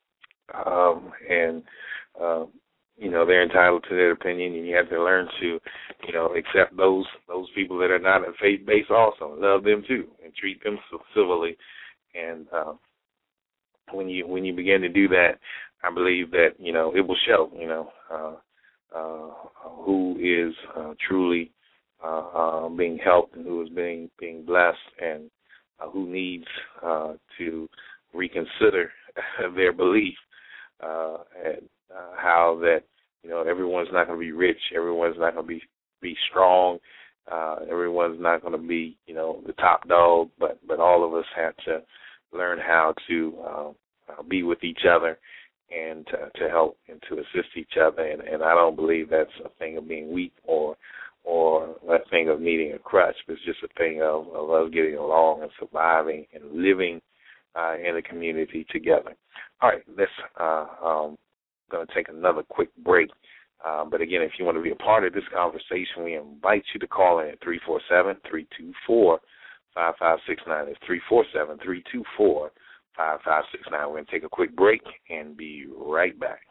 S3: um, and. Uh, You know, they're entitled to their opinion, and you have to learn to, you know, accept those those people that are not faith-based also, love them too, and treat them civilly. And uh, when you when you begin to do that, I believe that, you know, it will show, you know, uh, uh, who is uh, truly uh, uh, being helped and who is being being blessed, and uh, who needs uh, to reconsider their belief, uh, and uh, how that, you know, everyone's not going to be rich, everyone's not going to be be strong, uh, everyone's not going to be, you know, the top dog, but but all of us have to learn how to uh, uh, be with each other and to, to help and to assist each other. And, and I don't believe that's a thing of being weak or or a thing of needing a crutch, but it's just a thing of, of us getting along and surviving and living uh, in a community together. All right, let's uh, um, going to take another quick break. Uh, but again, if you want to be a part of this conversation, we invite you to call in at three four seven, three two four, five five six nine. It's three four seven, three two four, five five six nine. We're going to take a quick break and be right back.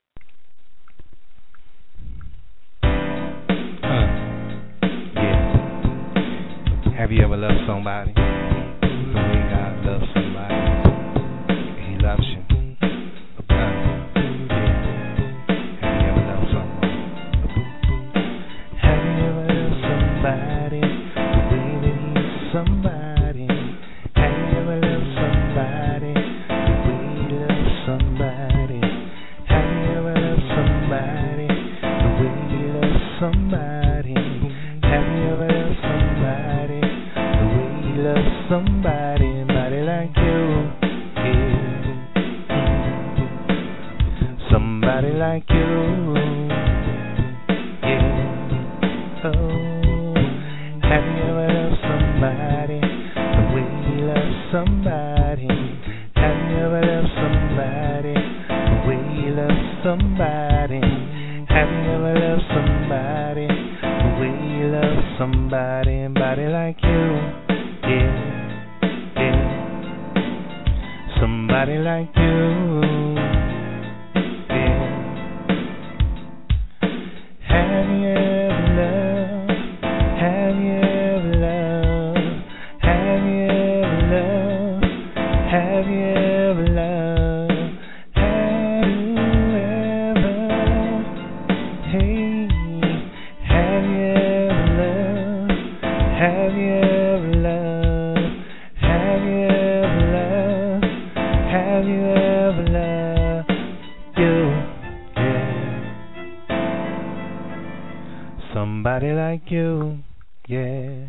S2: Uh, yeah. Have you ever loved somebody the way God loves somebody? He loves you.
S1: Somebody, have you ever loved
S2: somebody like you. Yeah. Have you ever loved? Have you ever loved? Have you ever loved? Have you ever loved? Have you ever? Hey, have you ever loved? Have you ever loved? Have you ever loved? Have you ever loved you? Yeah. Somebody like you, yeah.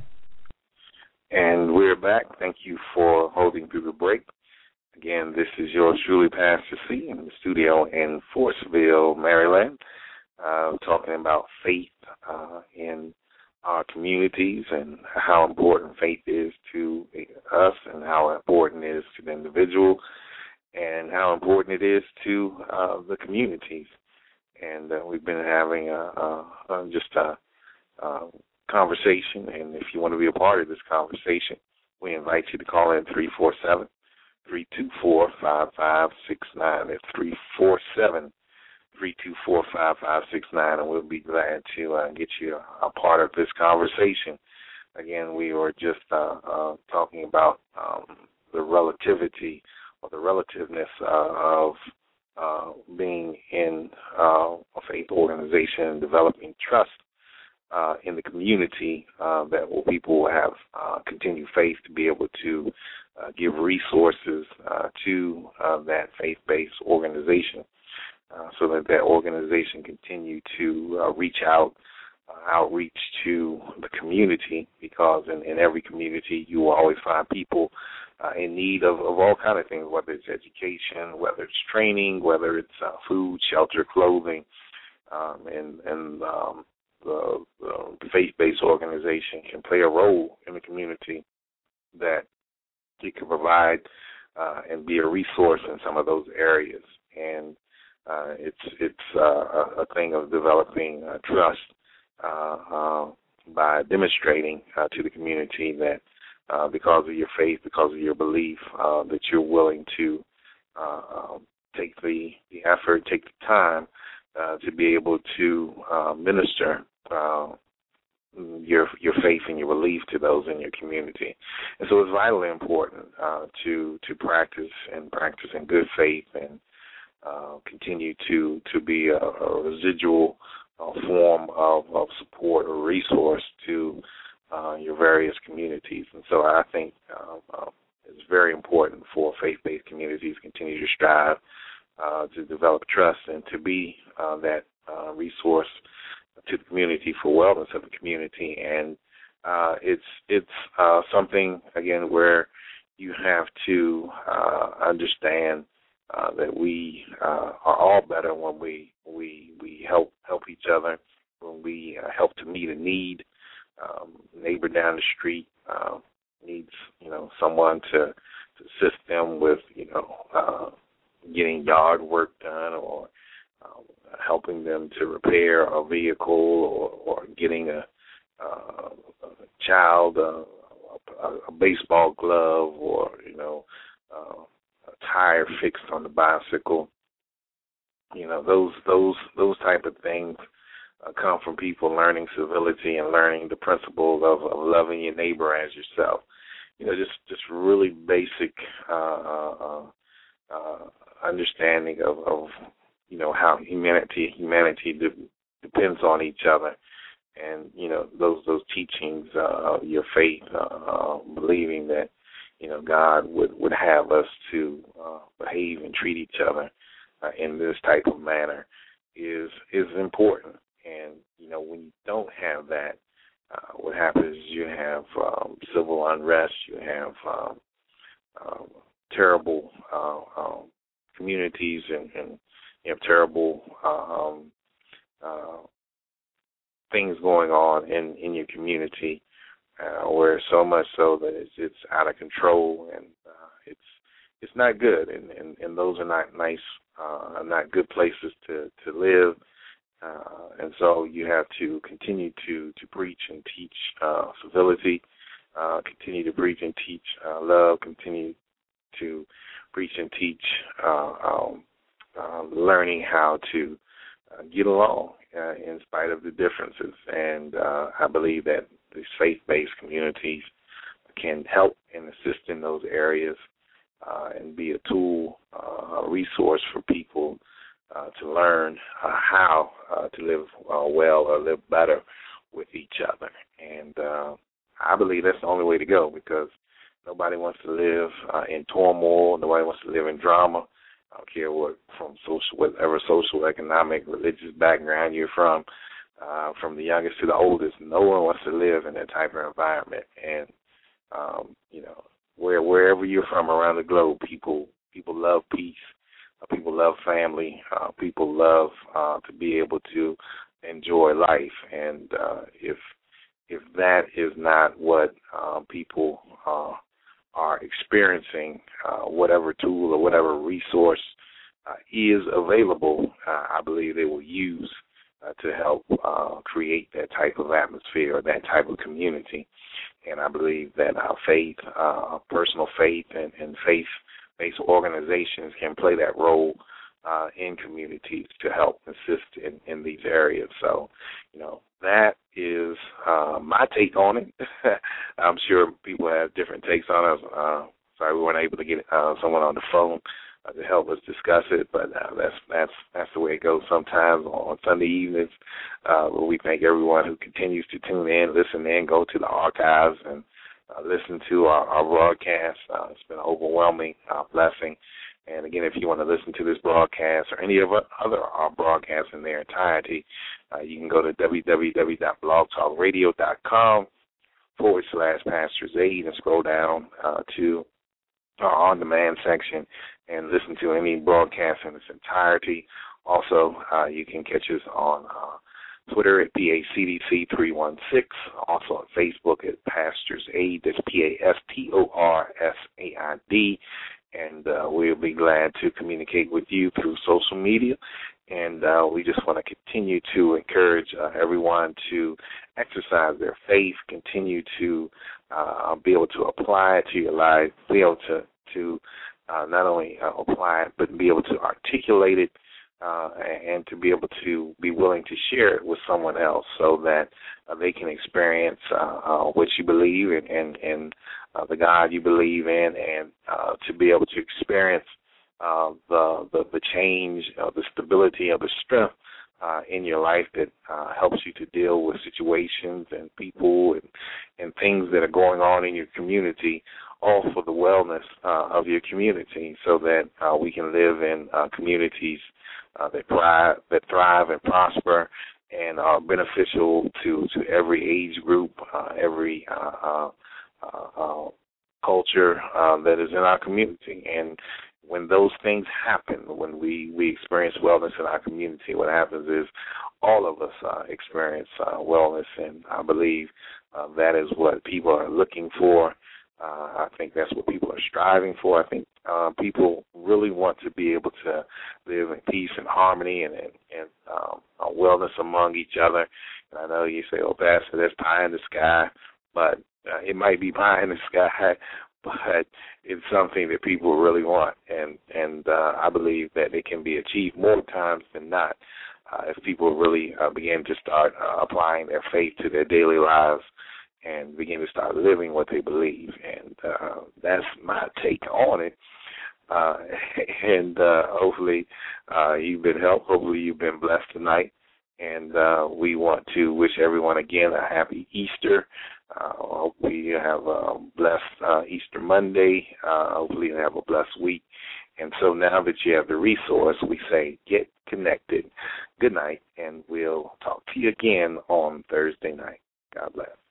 S3: And we're back. Thank you for holding through the break. Again, this is yours truly, Pastor C, in the studio in Forestville, Maryland, uh, talking about faith uh, in our communities and how important faith is to us and how important it is to the individual and how important it is to uh, the communities. And uh, we've been having a, a, a, just a, a conversation, and if you want to be a part of this conversation, we invite you to call in three four seven, three two four, five five six nine. That's three four seven, three two four, five five six nine, and we'll be glad to uh, get you a, a part of this conversation. Again, we were just uh, uh, talking about um, the relativity or the relativeness uh, of uh, being in uh, a faith organization and developing trust uh, in the community uh, that will people will have uh, continued faith to be able to uh, give resources uh, to uh, that faith-based organization uh, so that that organization continue to uh, reach out, uh, outreach to the community, because in, in every community you will always find people uh, in need of, of all kinds of things, whether it's education, whether it's training, whether it's uh, food, shelter, clothing, um, and, and um, the, the faith-based organization can play a role in the community that it can provide uh, and be a resource in some of those areas. And uh, it's it's uh, a, a thing of developing uh, trust uh, uh, by demonstrating uh, to the community that uh, because of your faith, because of your belief, uh, that you're willing to uh, um, take the, the effort, take the time uh, to be able to uh, minister uh, your your faith and your belief to those in your community. And so it's vitally important uh, to to practice and practice in good faith and uh, continue to, to be a, a residual uh, form of, of support or resource to uh, your various communities. And so I think uh, uh, it's very important for faith-based communities to continue to strive uh, to develop trust and to be uh, that uh, resource to the community for wellness of the community. And uh, it's it's uh, something, again, where you have to uh, understand uh, that we uh, are all better when we we we help help each other, when we uh, help to meet a need. Um, neighbor down the street uh, needs you know someone to, to assist them with you know uh, getting yard work done, or uh, helping them to repair a vehicle, or, or getting a, uh, a child uh, a, a baseball glove, or you know uh, a tire fixed on the bicycle. You know those those those type of things uh, come from people learning civility and learning the principles of, of loving your neighbor as yourself. You know, just just really basic uh, uh, uh, understanding of, of you know how humanity humanity de- depends on each other, and you know those those teachings uh, of your faith, uh, uh, believing that you know God would, would have us to uh, behave and treat each other uh, in this type of manner is is important. And you know when you don't have that, uh, what happens is you have um, civil unrest, you have um, um, terrible uh, um, communities, and, and you have terrible um, uh, things going on in, in your community, uh, where so much so that it's, it's out of control, and uh, it's it's not good, and, and, and those are not nice, uh, not good places to, to live. Uh, and so you have to continue to, to preach and teach uh, civility, uh, continue to preach and teach uh, love, continue to preach and teach, uh, um, uh, learning how to uh, get along uh, in spite of the differences. And uh, I believe that these faith-based communities can help and assist in those areas uh, and be a tool, uh, a resource for people uh, to learn uh, how uh, to live uh, well or live better with each other. And uh, I believe that's the only way to go, because nobody wants to live uh, in turmoil. Nobody wants to live in drama. I don't care what, from social, whatever social, economic, religious background you're from, uh, from the youngest to the oldest. No one wants to live in that type of environment. And um, you know, where wherever you're from around the globe, people people love peace. Uh, people love family. Uh, people love uh, to be able to enjoy life. And uh, if if that is not what uh, people uh, are experiencing, uh, whatever tool or whatever resource uh, is available, uh, I believe they will use uh, to help uh, create that type of atmosphere or that type of community. And I believe that our faith, uh, personal faith and, and faith-based organizations can play that role uh, in communities to help assist in, in these areas. So, you know, that is uh, my take on it. I'm sure people have different takes on it. Uh, sorry we weren't able to get uh, someone on the phone uh, to help us discuss it, but uh, that's that's that's the way it goes sometimes on Sunday evenings. Uh, we thank everyone who continues to tune in, listen in, go to the archives, and uh, listen to our, our broadcast. Uh, it's been an overwhelming uh, blessing. And, again, if you want to listen to this broadcast or any of our other our broadcasts in their entirety, uh, you can go to www.blogtalkradio.com forward slash Pastor's Aid and scroll down uh, to our on-demand section and listen to any broadcast in its entirety. Also, uh, you can catch us on uh, Twitter at P A C D C three one six, also on Facebook at Pastor's Aid. That's P A S T O R S A I D. And uh, we'll be glad to communicate with you through social media. And uh, we just want to continue to encourage uh, everyone to exercise their faith, continue to uh, be able to apply it to your life, be able to, to uh, not only uh, apply it, but be able to articulate it uh, and to be able to be willing to share it with someone else so that uh, they can experience uh, uh, what you believe and, and, and uh, the God you believe in, and uh, to be able to experience uh, the, the the change, uh, the stability, or the strength uh, in your life that uh, helps you to deal with situations and people and, and things that are going on in your community, all for the wellness uh, of your community, so that uh, we can live in uh, communities uh, that thrive, that thrive and prosper and are beneficial to, to every age group, uh, every uh, uh, uh, uh, culture uh, that is in our community. And when those things happen, when we, we experience wellness in our community, what happens is all of us uh, experience uh, wellness, and I believe uh, that is what people are looking for. Uh, I think that's what people are striving for. I think uh, people really want to be able to live in peace and harmony and, and, and um, uh, wellness among each other. And I know you say, oh, Pastor, that's pie in the sky, but uh, it might be pie in the sky, but it's something that people really want. And, and uh, I believe that it can be achieved more times than not uh, if people really uh, begin to start uh, applying their faith to their daily lives and begin to start living what they believe. And uh, that's my take on it. Uh, and uh, hopefully uh, you've been helped. Hopefully you've been blessed tonight. And uh, we want to wish everyone, again, a happy Easter. Uh, hopefully you have a blessed uh, Easter Monday. Uh, hopefully you have a blessed week. And so now that you have the resource, we say get connected. Good night, and we'll talk to you again on Thursday night. God bless.